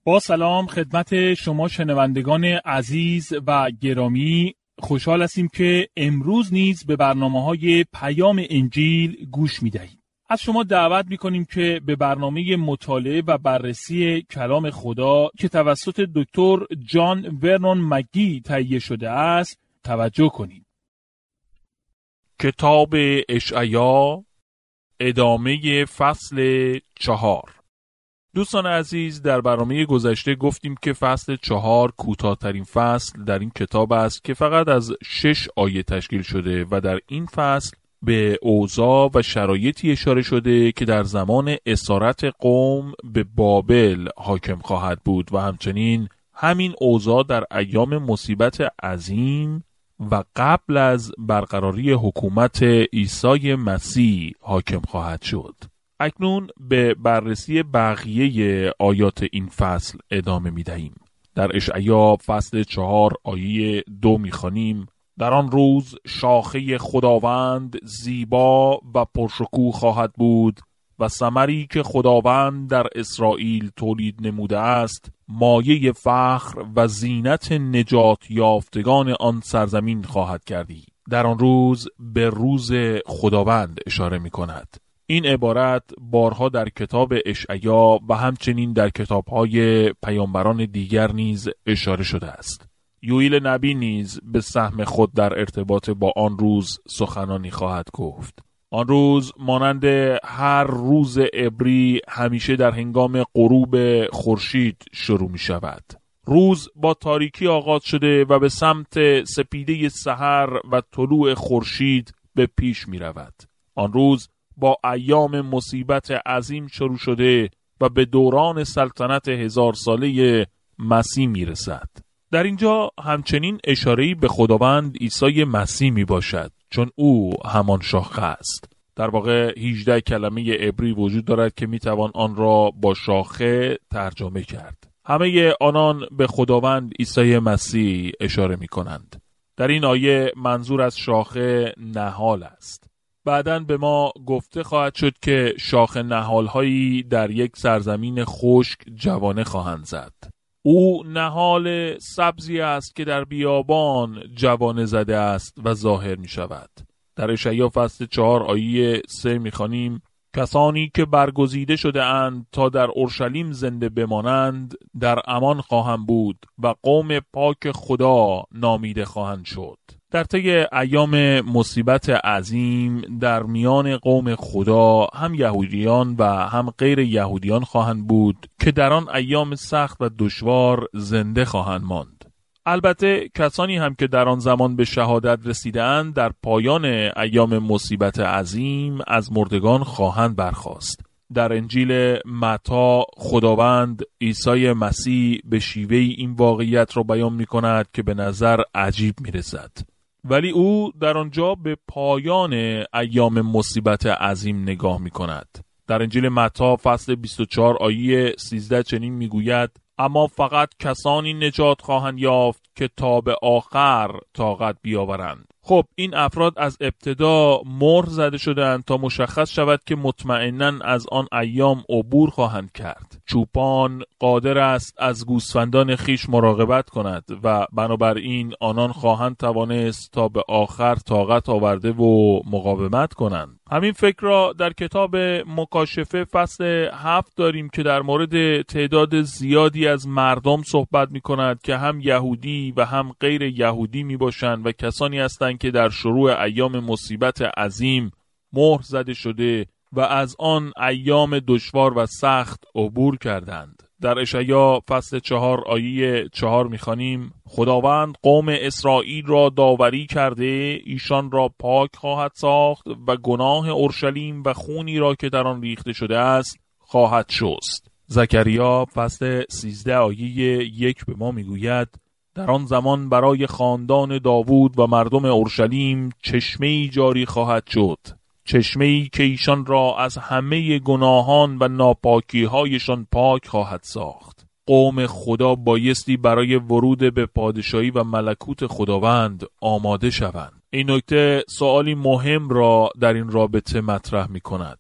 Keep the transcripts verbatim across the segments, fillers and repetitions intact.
با سلام خدمت شما شنوندگان عزیز و گرامی، خوشحال هستیم که امروز نیز به برنامه‌های پیام انجیل گوش می‌دهید. از شما دعوت می‌کنیم که به برنامه مطالعه و بررسی کلام خدا که توسط دکتر جان ورنون مگی تهیه شده است توجه کنید. کتاب اشعیا، ادامه فصل چهار. دوستان عزیز، در برنامه گذشته گفتیم که فصل چهار کوتاه‌ترین فصل در این کتاب است که فقط از شش آیه تشکیل شده و در این فصل به اوضاع و شرایطی اشاره شده که در زمان اسارت قوم به بابل حاکم خواهد بود و همچنین همین اوضاع در ایام مصیبت عظیم و قبل از برقراری حکومت عیسی مسیح حاکم خواهد شد. اکنون به بررسی بقیه آیات این فصل ادامه می دهیم. در اشعیا فصل چهار آیه دو می خوانیم: در آن روز شاخه خداوند زیبا و پرشکوه خواهد بود و ثمری که خداوند در اسرائیل تولید نموده است مایه فخر و زینت نجات یافتگان آن سرزمین خواهد گردید. در آن روز به روز خداوند اشاره می کند. این عبارت بارها در کتاب اشعیا و همچنین در کتاب‌های پیامبران دیگر نیز اشاره شده است. یوئیل نبی نیز به سهم خود در ارتباط با آن روز سخنانی خواهد گفت. آن روز مانند هر روز عبری همیشه در هنگام غروب خورشید شروع می شود. روز با تاریکی آغاز شده و به سمت سپیده سحر و طلوع خورشید به پیش می رود. آن روز با ایام مصیبت عظیم شروع شده و به دوران سلطنت هزار ساله مسیح می رسد. در اینجا همچنین اشاره‌ای به خداوند عیسی مسیح می باشد، چون او همان شاخه است. در واقع هجده کلمه عبری وجود دارد که می توان آن را با شاخه ترجمه کرد. همه آنان به خداوند عیسی مسیح اشاره می کنند. در این آیه منظور از شاخه نهال است. بعداً به ما گفته خواهد شد که شاخه نهال‌هایی در یک سرزمین خشک جوانه خواهند زد. او نهال سبزی است که در بیابان جوانه زده است و ظاهر می شود. در اشعیا فصل چهار آیه سه می خوانیم: کسانی که برگزیده شده اند تا در اورشلیم زنده بمانند در امان خواهند بود و قوم پاک خدا نامیده خواهند شد. در طی ایام مصیبت عظیم در میان قوم خدا هم یهودیان و هم غیر یهودیان خواهند بود که در آن ایام سخت و دشوار زنده خواهند ماند. البته کسانی هم که در آن زمان به شهادت رسیدند در پایان ایام مصیبت عظیم از مردگان خواهند برخاست. در انجیل متی خداوند عیسی مسیح به شیوه این واقعیت را بیان می کند که به نظر عجیب می رسد. ولی او در آنجا به پایان ایام مصیبت عظیم نگاه می کند. در انجیل متی فصل بیست و چهار آیه سیزده چنین می گوید: اما فقط کسانی نجات خواهند یافت که تا به آخر طاقت بیاورند. خب این افراد از ابتدا مهر زده شدند تا مشخص شود که مطمئناً از آن ایام عبور خواهند کرد. چوپان قادر است از گوسفندان خیش مراقبت کند و بنابراین آنان خواهند توانست تا به آخر طاقت آورده و مقاومت کنند. همین فکر را در کتاب مکاشفه فصل هفت داریم که در مورد تعداد زیادی از مردم صحبت می کند که هم یهودی و هم غیر یهودی می باشند و کسانی هستند که در شروع ایام مصیبت عظیم مهر زده شده و از آن ایام دشوار و سخت عبور کردند. در اشعیا فصل چهار آیه چهار می‌خوانیم: خداوند قوم اسرائیل را داوری کرده، ایشان را پاک خواهد ساخت و گناه اورشلیم و خونی را که در آن ریخته شده است خواهد شست. زکریا فصل سیزده آیه یک به ما میگوید: در آن زمان برای خاندان داوود و مردم اورشلیم چشمه‌ای جاری خواهد شد، چشمه‌ای که ایشان را از همه گناهان و ناپاکی‌هایشان پاک خواهد ساخت. قوم خدا بایستی برای ورود به پادشاهی و ملکوت خداوند آماده شوند. این نکته سوالی مهم را در این رابطه مطرح می کند.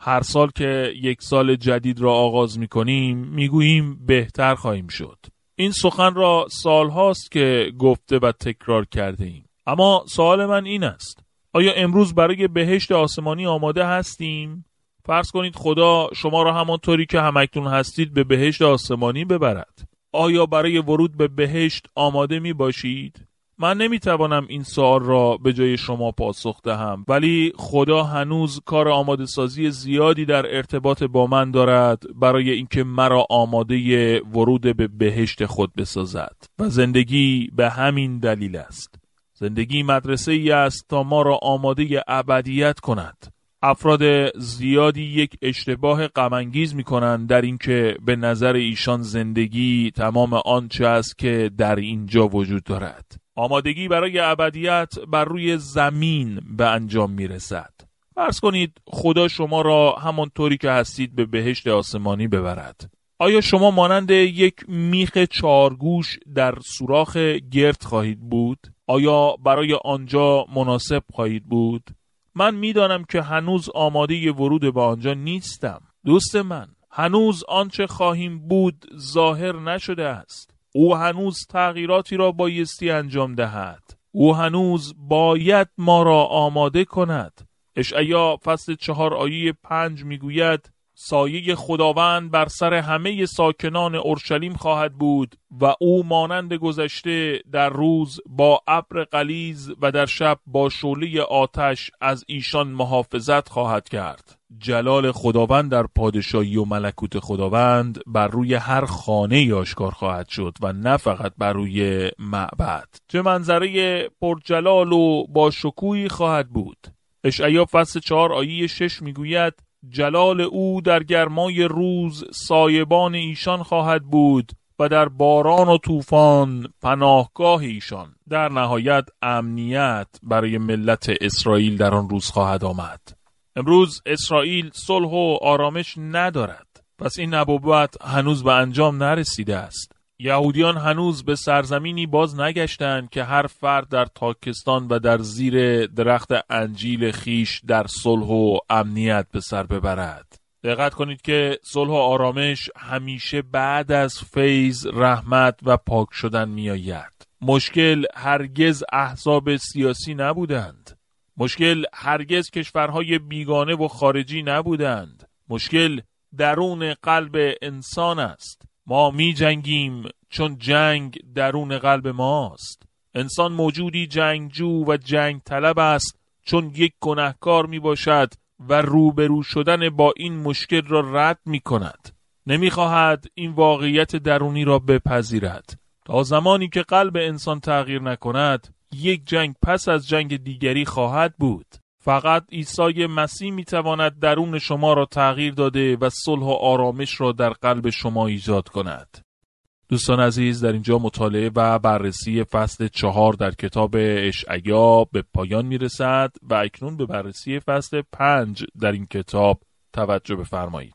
هر سال که یک سال جدید را آغاز می کنیم می گوییم بهتر خواهیم شد. این سخن را سالهاست که گفته و تکرار کرده ایم. اما سوال من این است: آیا امروز برای بهشت آسمانی آماده هستیم؟ فرض کنید خدا شما را همانطوری که همکنون هستید به بهشت آسمانی ببرد. آیا برای ورود به بهشت آماده می باشید؟ من نمی توانم این سوال را به جای شما پاسخ دهم، ولی خدا هنوز کار آماده سازی زیادی در ارتباط با من دارد برای اینکه مرا آماده ورود به بهشت خود بسازد و زندگی به همین دلیل است. زندگی مدرسه ای است تا ما را آماده ابدیت کند. افراد زیادی یک اشتباه غم‌انگیز می‌کنند در اینکه به نظر ایشان زندگی تمام آنچه است که در اینجا وجود دارد. آمادگی برای ابدیت بر روی زمین به انجام میرسد. فرض کنید خدا شما را همانطوری که هستید به بهشت آسمانی ببرد. آیا شما مانند یک میخ چارگوش در سوراخ گرد خواهید بود؟ آیا برای آنجا مناسب خواهید بود؟ من میدانم که هنوز آماده ورود به آنجا نیستم. دوست من، هنوز آنچه خواهیم بود ظاهر نشده است. او هنوز تغییراتی را بایستی انجام دهد. او هنوز باید ما را آماده کند. اشعیا فصل چهار آیه پنج میگوید: سایه خداوند بر سر همه ساکنان اورشلیم خواهد بود و او مانند گذشته در روز با ابر غلیظ و در شب با شعله آتش از ایشان محافظت خواهد کرد. جلال خداوند در پادشاهی و ملکوت خداوند بر روی هر خانه آشکار خواهد شد و نه فقط بر روی معبد. چه منظره پرجلال و با شکوهی خواهد بود. اشعیا فصل چهار آیه شش میگوید: جلال او در گرمای روز سایبان ایشان خواهد بود و در باران و طوفان پناهگاه ایشان. در نهایت امنیت برای ملت اسرائیل در آن روز خواهد آمد. امروز اسرائیل صلح و آرامش ندارد، پس این نبوت هنوز به انجام نرسیده است. یهودیان هنوز به سرزمینی باز نگشتند که هر فرد در تاکستان و در زیر درخت انجیل خیش در صلح و امنیت به سر ببرد. دقت کنید که صلح و آرامش همیشه بعد از فیض، رحمت و پاک شدن می آید. مشکل هرگز احزاب سیاسی نبودند. مشکل هرگز کشورهای بیگانه و خارجی نبودند. مشکل درون قلب انسان است. ما می جنگیم چون جنگ درون قلب ماست. انسان موجودی جنگجو و جنگ طلب است، چون یک گناهکار می باشد و روبرو شدن با این مشکل را رد می کند. نمی خواهد این واقعیت درونی را بپذیرد. تا زمانی که قلب انسان تغییر نکند، یک جنگ پس از جنگ دیگری خواهد بود. فقط عیسی مسیح می تواند درون شما را تغییر داده و صلح و آرامش را در قلب شما ایجاد کند. دوستان عزیز، در اینجا مطالعه و بررسی فصل چهار در کتاب اشعیا به پایان می رسد و اکنون به بررسی فصل پنج در این کتاب توجه بفرمایید.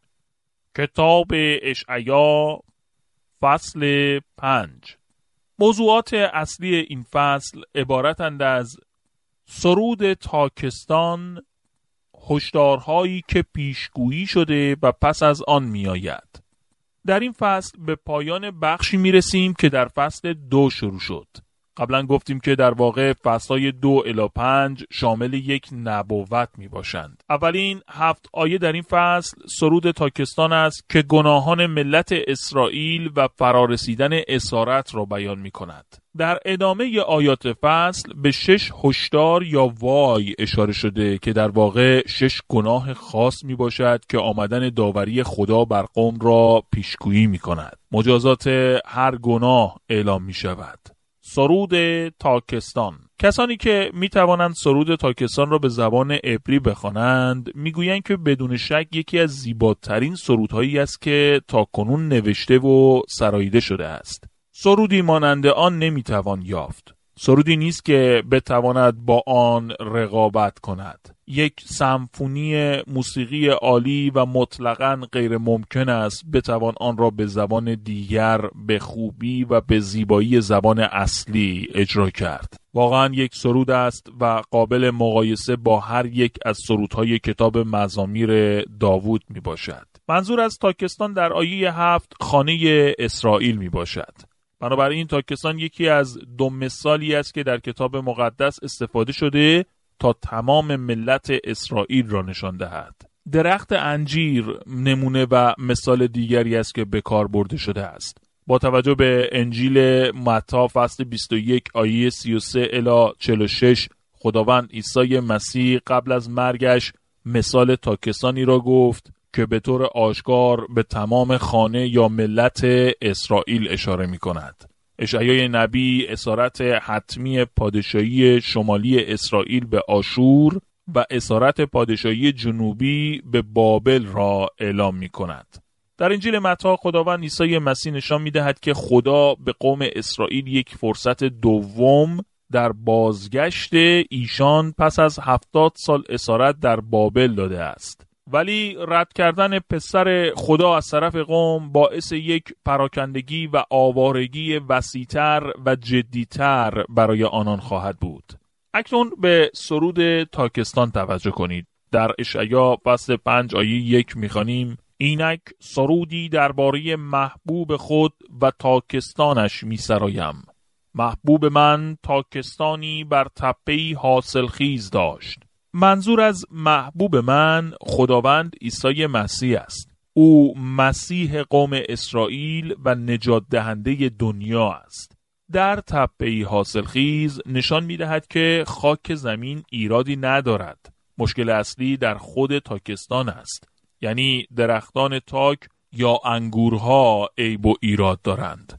کتاب اشعیا فصل پنج. موضوعات اصلی این فصل عبارتند از سرود تاکستان، هشدارهایی که پیشگویی شده و پس از آن می آید. در این فصل به پایان بخشی می رسیم که در فصل دو شروع شد. قبلا گفتیم که در واقع فصلهای دو الی پنج شامل یک نبوت می باشند. اولین هفت آیه در این فصل سرود تاکستان است که گناهان ملت اسرائیل و فرارسیدن اسارت را بیان می کند. در ادامه آیات فصل به شش هشدار یا وای اشاره شده که در واقع شش گناه خاص می باشد که آمدن داوری خدا بر قوم را پیشگویی می کند. مجازات هر گناه اعلام می شود. سرود تاکستان. کسانی که می توانند سرود تاکستان را به زبان عبری بخوانند میگویند که بدون شک یکی از زیباترین سرودهایی است که تاکنون نوشته و سراییده شده است. سرودی مانند آن نمیتوان یافت. سرودی نیست که بتواند با آن رقابت کند. یک سمفونی موسیقی عالی و مطلقاً غیر ممکن است بتوان آن را به زبان دیگر به خوبی و به زیبایی زبان اصلی اجرا کرد. واقعا یک سرود است و قابل مقایسه با هر یک از سرودهای کتاب مزامیر داوود می باشد. منظور از تاکستان در آیه هفت خانه اسرائیل می باشد. بنابراین تاکستان یکی از دو مثالی است که در کتاب مقدس استفاده شده تا تمام ملت اسرائیل را نشان دهد. درخت انجیر نمونه و مثال دیگری است که به کار برده شده است. با توجه به انجیل متی فصل بیست و یک آیه سی و سه الی چهل و شش خداوند عیسی مسیح قبل از مرگش مثال تاکستانی را گفت که به طور آشکار به تمام خانه یا ملت اسرائیل اشاره می کند. اشعیا نبی اسارت حتمی پادشاهی شمالی اسرائیل به آشور و اسارت پادشاهی جنوبی به بابل را اعلام می کند. در انجیل متی خداوند عیسی مسیح نشان می دهد که خدا به قوم اسرائیل یک فرصت دوم در بازگشت ایشان پس از هفتاد سال اسارت در بابل داده است. ولی رد کردن پسر خدا از طرف قوم باعث یک پراکندگی و آوارگی وسیع‌تر و جدی‌تر برای آنان خواهد بود. اکنون به سرود تاکستان توجه کنید. در اشعیا فصل پنج آیه یک می‌خوانیم: اینک سرودی درباره محبوب خود و تاکستانش می‌سرایم. محبوب من تاکستانی بر تپه‌ای حاصلخیز داشت. منظور از محبوب من خداوند عیسی مسیح است. او مسیح قوم اسرائیل و نجات دهنده دنیا است. در تپه‌ای حاصلخیز نشان می‌دهد که خاک زمین ایرادی ندارد. مشکل اصلی در خود تاکستان است. یعنی درختان تاک یا انگورها عیب و ایراد دارند.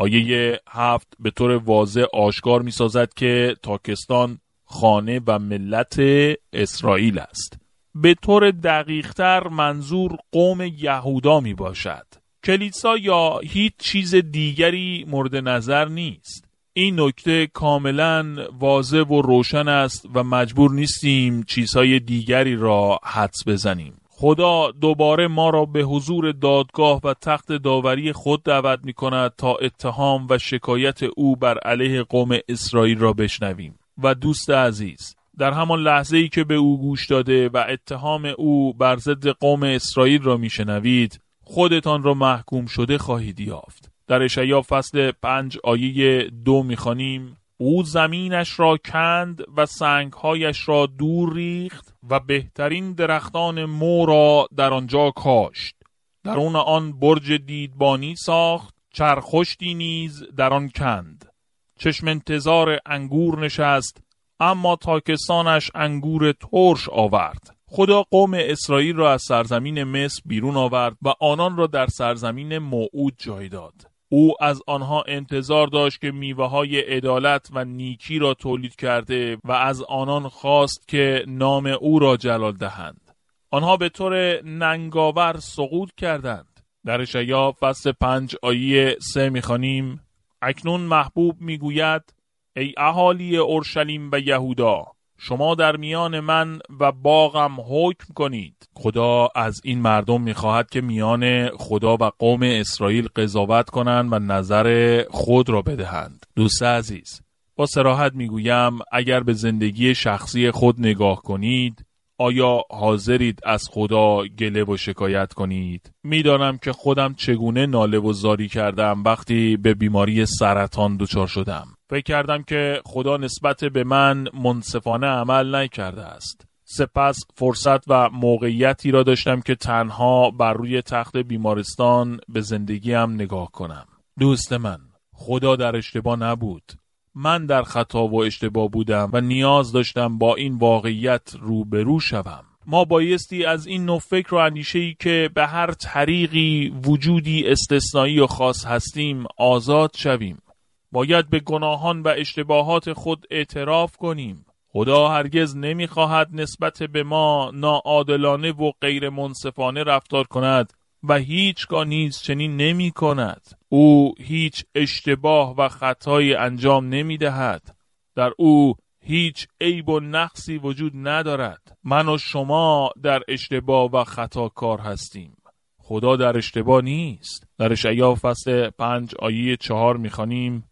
آیه هفت به طور واضح آشکار می‌سازد که تاکستان خانه و ملت اسرائیل است. به طور دقیق‌تر منظور قوم یهودا می باشد. کلیسا یا هیچ چیز دیگری مورد نظر نیست. این نکته کاملا واضح و روشن است و مجبور نیستیم چیزهای دیگری را حدس بزنیم. خدا دوباره ما را به حضور دادگاه و تخت داوری خود دعوت می کند تا اتهام و شکایت او بر علیه قوم اسرائیل را بشنویم. و دوست عزیز، در همان لحظه‌ای که به او گوش داده و اتهام او بر ضد قوم اسرائیل را میشنوید، خودتان را محکوم شده خواهید یافت. در اشعیا فصل پنج آیه دو میخوانیم: او زمینش را کند و سنگهایش را دور ریخت و بهترین درختان مو را در آنجا کاشت. درون آن برج دیدبانی ساخت، چرخشتی نیز در آن کند. چشم انتظار انگور نشست، اما تاکستانش انگور ترش آورد. خدا قوم اسرائیل را از سرزمین مصر بیرون آورد و آنان را در سرزمین موعود جای داد. او از آنها انتظار داشت که میوه‌های عدالت و نیکی را تولید کرده و از آنان خواست که نام او را جلال دهند. آنها به طور ننگاور سقوط کردند. در اشعیا فصل پنج آیه سه می‌خوانیم: اکنون محبوب میگوید ای اهالی اورشلیم و یهودا، شما در میان من و باغم حکم کنید. خدا از این مردم میخواهد که میان خدا و قوم اسرائیل قضاوت کنند و نظر خود را بدهند. دوست عزیز، با صراحت میگویم اگر به زندگی شخصی خود نگاه کنید، آیا حاضرید از خدا گله و شکایت کنید؟ میدانم که خودم چگونه ناله و زاری کردم وقتی به بیماری سرطان دچار شدم. فکر کردم که خدا نسبت به من منصفانه عمل نکرده است. سپس فرصت و موقعیتی را داشتم که تنها بر روی تخت بیمارستان به زندگیم نگاه کنم. دوست من، خدا در اشتباه نبود. من در خطا و اشتباه بودم و نیاز داشتم با این واقعیت روبرو شوم. ما بایستی از این نوع فکر و اندیشه‌ای که به هر طریقی وجودی استثنایی و خاص هستیم آزاد شویم. باید به گناهان و اشتباهات خود اعتراف کنیم. خدا هرگز نمی‌خواهد نسبت به ما ناعادلانه و غیر منصفانه رفتار کند و هیچگاه نیز چنین نمی کند. او هیچ اشتباه و خطایی انجام نمی دهد. در او هیچ عیب و نقصی وجود ندارد. من و شما در اشتباه و خطا کار هستیم. خدا در اشتباه نیست. در اشعیا فصل پنج آیه چهار می خوانیم: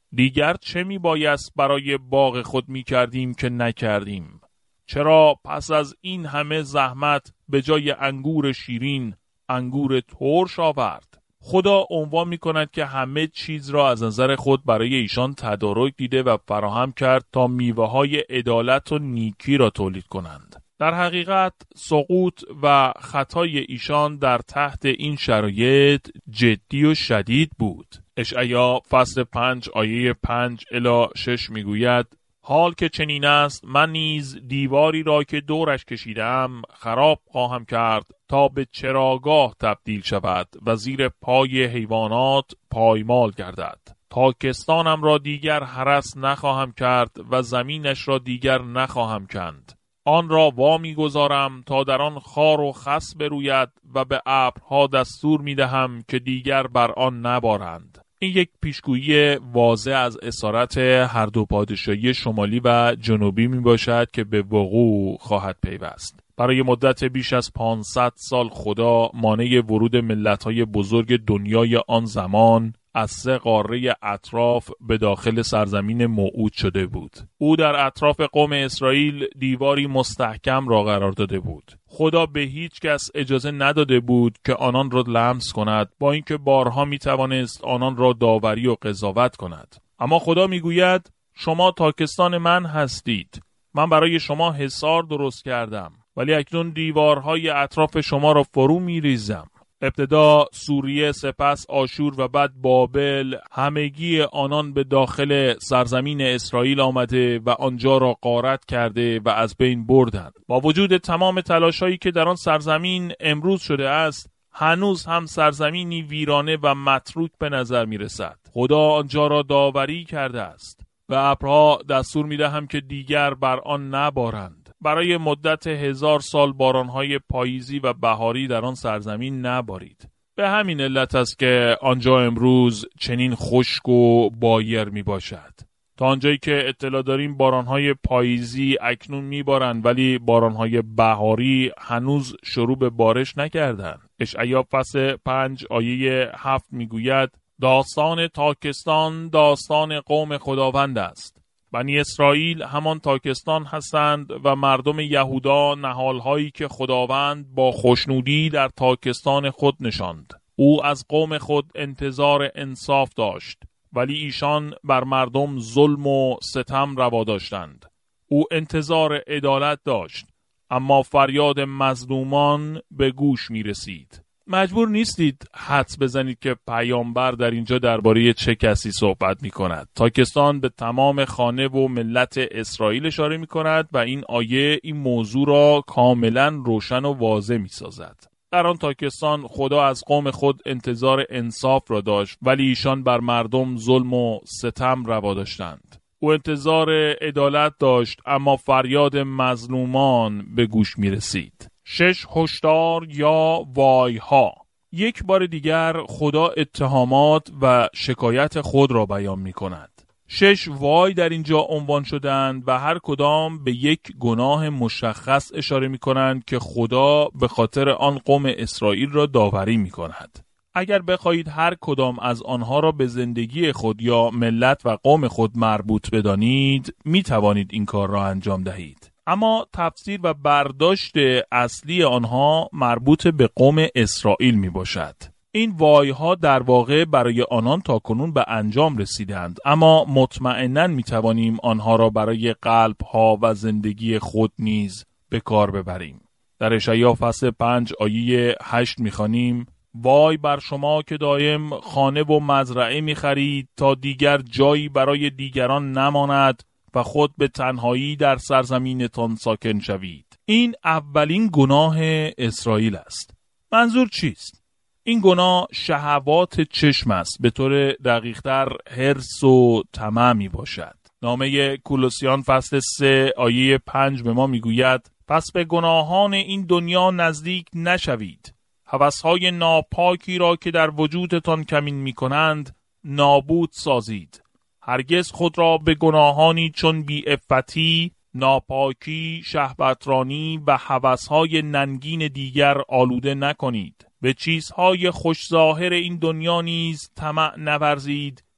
دیگر چه می بایست برای باغ خود می کردیم که نکردیم؟ چرا پس از این همه زحمت به جای انگور شیرین انگور ترش آورد؟ خدا عنوان می کند که همه چیز را از نظر خود برای ایشان تدارک دیده و فراهم کرد تا میوه های عدالت و نیکی را تولید کنند. در حقیقت سقوط و خطای ایشان در تحت این شرایط جدی و شدید بود. اشعیا فصل پنج آیه پنج الی شش می گوید: حال که چنین است، من نیز دیواری را که دورش کشیدم خراب خواهم کرد تا به چراگاه تبدیل شود و زیر پای حیوانات پایمال گردد. تاکستانم را دیگر هرس نخواهم کرد و زمینش را دیگر نخواهم کند. آن را وامی گذارم تا در آن خار و خس بروید و به ابرها دستور می دهم که دیگر بر آن نبارند. این یک پیشگویی واضح از اسارت هر دو پادشاهی شمالی و جنوبی می باشد که به وقوع خواهد پیوست. برای مدت بیش از پانصد سال خدا مانع ورود ملت‌های بزرگ دنیای آن زمان از سه قاره اطراف به داخل سرزمین موعود شده بود. او در اطراف قوم اسرائیل دیواری مستحکم را قرار داده بود. خدا به هیچ کس اجازه نداده بود که آنان را لمس کند، با اینکه بارها می توانست آنان را داوری و قضاوت کند. اما خدا می گوید شما تاکستان من هستید. من برای شما حصار درست کردم، ولی اکنون دیوارهای اطراف شما را فرو می ریزم. ابتدا سوریه، سپس آشور و بعد بابل، همگی آنان به داخل سرزمین اسرائیل آمده و آنجا را غارت کرده و از بین بردند. با وجود تمام تلاشایی که در آن سرزمین امروز شده است، هنوز هم سرزمینی ویرانه و متروک به نظر می رسد. خدا آنجا را داوری کرده است و ابرها دستور می دهم که دیگر بر آن نبارند. برای مدت هزار سال بارانهای پاییزی و بهاری در آن سرزمین نبارید. به همین علت است که آنجا امروز چنین خشک و بایر می باشد. تا آنجایی که اطلاع داریم بارانهای پاییزی اکنون می بارند، ولی بارانهای بهاری هنوز شروع به بارش نکردند. اشعیا فصل پنج آیه هفت می گوید: داستان تاکستان داستان قوم خداوند است. بنی اسرائیل همان تاکستان هستند و مردم یهودا نهالهایی که خداوند با خوشنودی در تاکستان خود نشاند. او از قوم خود انتظار انصاف داشت، ولی ایشان بر مردم ظلم و ستم روا داشتند. او انتظار عدالت داشت، اما فریاد مظلومان به گوش می رسید. مجبور نیستید حدس بزنید که پیامبر در اینجا درباره چه کسی صحبت می کند. تاکستان به تمام خانه و ملت اسرائیل اشاره می کند و این آیه این موضوع را کاملا روشن و واضح می سازد. در آن تاکستان خدا از قوم خود انتظار انصاف را داشت، ولی ایشان بر مردم ظلم و ستم روا داشتند. او انتظار عدالت داشت، اما فریاد مظلومان به گوش می رسید. شش هشدار یا وایها. یک بار دیگر خدا اتهامات و شکایت خود را بیان می کند. شش وای در اینجا عنوان شدند و هر کدام به یک گناه مشخص اشاره می کنند که خدا به خاطر آن قوم اسرائیل را داوری می کند. اگر بخواهید هر کدام از آنها را به زندگی خود یا ملت و قوم خود مربوط بدانید، می توانید این کار را انجام دهید. اما تفسیر و برداشت اصلی آنها مربوط به قوم اسرائیل می باشد. این وایها در واقع برای آنان تاکنون به انجام رسیدند، اما مطمئناً می توانیم آنها را برای قلبها و زندگی خود نیز به کار ببریم. در اشعیا فصل پنج آیه هشت می خوانیم: وای بر شما که دایم خانه و مزرعه می خرید تا دیگر جایی برای دیگران نماند و خود به تنهایی در سرزمینتان ساکن شوید. این اولین گناه اسرائیل است. منظور چیست؟ این گناه شهوات چشم است، به طور دقیق‌تر حرص و طمع می باشد. نامه کولوسیان فصل سه آیه پنج به ما می گوید: پس به گناهان این دنیا نزدیک نشوید. هوس‌های ناپاکی را که در وجودتان کمین می کنند نابود سازید. هرگز خود را به گناهانی چون بی‌عفتی، ناپاکی، شهوترانی و هوس‌های ننگین دیگر آلوده نکنید. به چیزهای خوش ظاهر این دنیا نیز طمع نورزید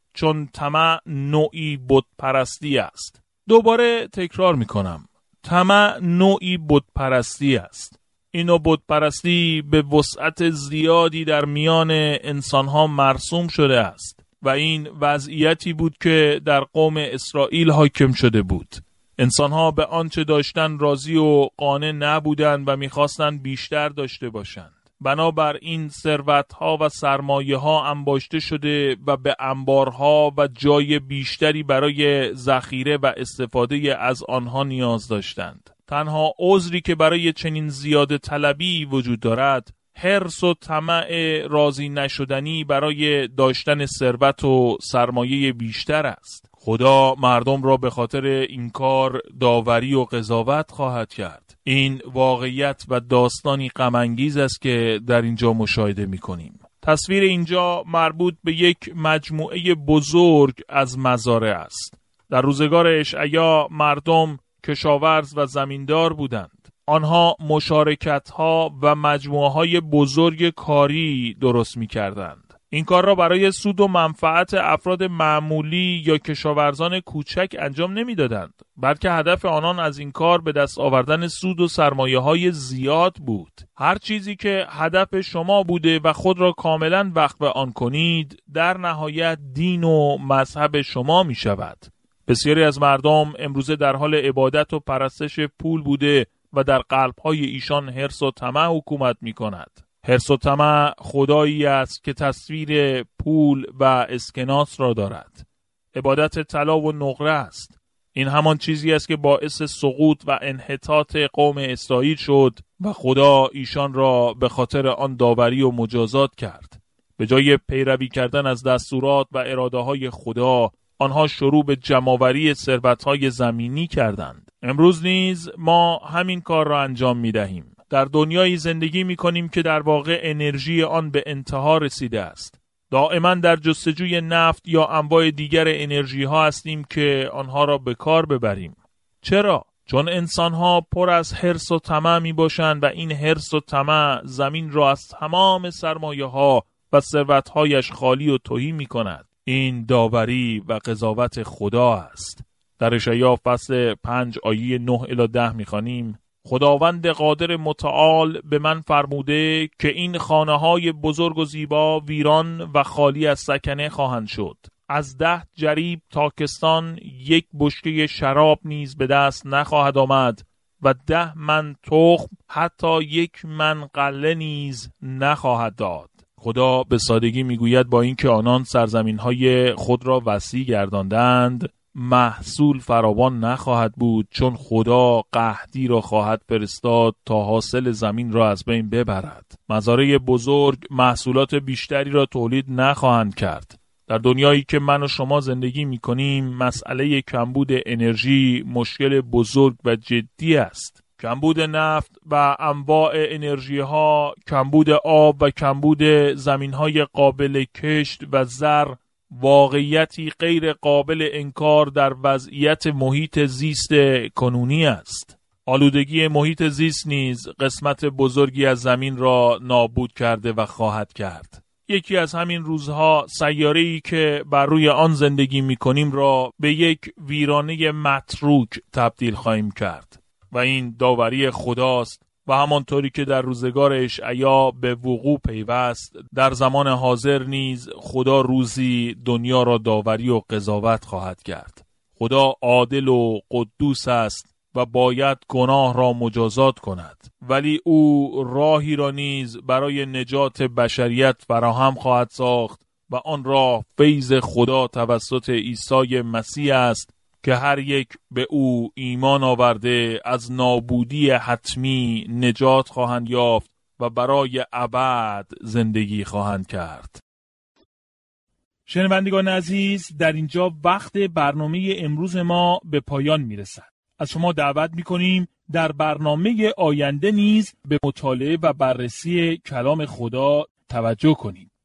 چون طمع نوعی بت پرستی است. دوباره تکرار میکنم، طمع نوعی بت پرستی است. این نوع بت پرستی به وسعت زیادی در میان انسانها مرسوم شده است و این وضعیتی بود که در قوم اسرائیل حاکم شده بود. انسانها به آنچه داشتن راضی و قانع نبودند و میخواستند بیشتر داشته باشند. بنابراین ثروت‌ها و سرمایه‌ها انباشته شده و به انبارها و جای بیشتری برای ذخیره و استفاده از آنها نیاز داشتند. تنها عذری که برای چنین زیاده طلبی وجود دارد، حرص و طمع راضی نشدنی برای داشتن ثروت و سرمایه بیشتر است. خدا مردم را به خاطر این کار داوری و قضاوت خواهد کرد. این واقعیت و داستانی غم انگیز است که در اینجا مشاهده می‌کنیم. تصویر اینجا مربوط به یک مجموعه بزرگ از مزارع است. در روزگار اشعیا مردم کشاورز و زمیندار بودند. آنها مشارکت‌ها و مجموعه‌های بزرگ کاری درست می‌کردند. این کار را برای سود و منفعت افراد معمولی یا کشاورزان کوچک انجام نمی‌دادند، بلکه هدف آنان از این کار به دست آوردن سود و سرمایه‌های زیاد بود. هر چیزی که هدف شما بوده و خود را کاملاً وقف آن کنید، در نهایت دین و مذهب شما می‌شود. بسیاری از مردم امروزه در حال عبادت و پرستش پول بوده و در قلب‌های ایشان حرص و طمع حکومت می‌کند. حرص و طمع خدایی است که تصویر پول و اسکناس را دارد. عبادت طلا و نقره است. این همان چیزی است که باعث سقوط و انحطاط قوم اسرائیل شد و خدا ایشان را به خاطر آن داوری و مجازات کرد. به جای پیروی کردن از دستورات و اراده‌های خدا، آنها شروع به جمع‌آوری ثروت‌های زمینی کردند. امروز نیز ما همین کار را انجام می‌دهیم. در دنیایی زندگی می‌کنیم که در واقع انرژی آن به انتها رسیده است. دائما در جستجوی نفت یا انواع دیگر انرژی ها هستیم که آنها را به کار ببریم. چرا؟ چون انسان‌ها پر از حرص و طمع می‌باشند و این حرص و طمع زمین را از تمام سرمایه‌ها و ثروت‌هایش خالی و تهی می‌کند. این داوری و قضاوت خدا است. در اشعیا فصل پنج آیه نه الی ده می‌خوانیم: خداوند قادر متعال به من فرموده که این خانه‌های بزرگ و زیبا ویران و خالی از سکنه خواهند شد. از ده جریب تاکستان یک بشکه شراب نیز به دست نخواهد آمد و ده من تخم حتی یک من غله نیز نخواهد داد. خدا به سادگی میگوید با اینکه آنان سرزمین‌های خود را وسیع گرداندند، محصول فراوان نخواهد بود، چون خدا قحطی را خواهد فرستاد تا حاصل زمین را از بین ببرد. مزارع بزرگ محصولات بیشتری را تولید نخواهند کرد. در دنیایی که من و شما زندگی می‌کنیم، مسئله کمبود انرژی مشکل بزرگ و جدی است. کمبود نفت و انواع انرژی ها، کمبود آب و کمبود زمین‌های قابل کشت و زر واقعیتی غیر قابل انکار در وضعیت محیط زیست کنونی است. آلودگی محیط زیست نیز قسمت بزرگی از زمین را نابود کرده و خواهد کرد. یکی از همین روزها سیاره‌ای که بر روی آن زندگی می‌کنیم را به یک ویرانه متروک تبدیل خواهیم کرد و این داوری خداست و همانطوری که در روزگار اشعیا به وقوع پیوست، در زمان حاضر نیز خدا روزی دنیا را داوری و قضاوت خواهد کرد. خدا عادل و قدوس است و باید گناه را مجازات کند، ولی او راهی را نیز برای نجات بشریت فراهم خواهد ساخت و آن راه فیض خدا توسط عیسی مسیح است که هر یک به او ایمان آورده از نابودی حتمی نجات خواهند یافت و برای ابد زندگی خواهند کرد. شنوندگان عزیز، در اینجا وقت برنامه امروز ما به پایان میرسد. از شما دعوت میکنیم در برنامه آینده نیز به مطالعه و بررسی کلام خدا توجه کنید.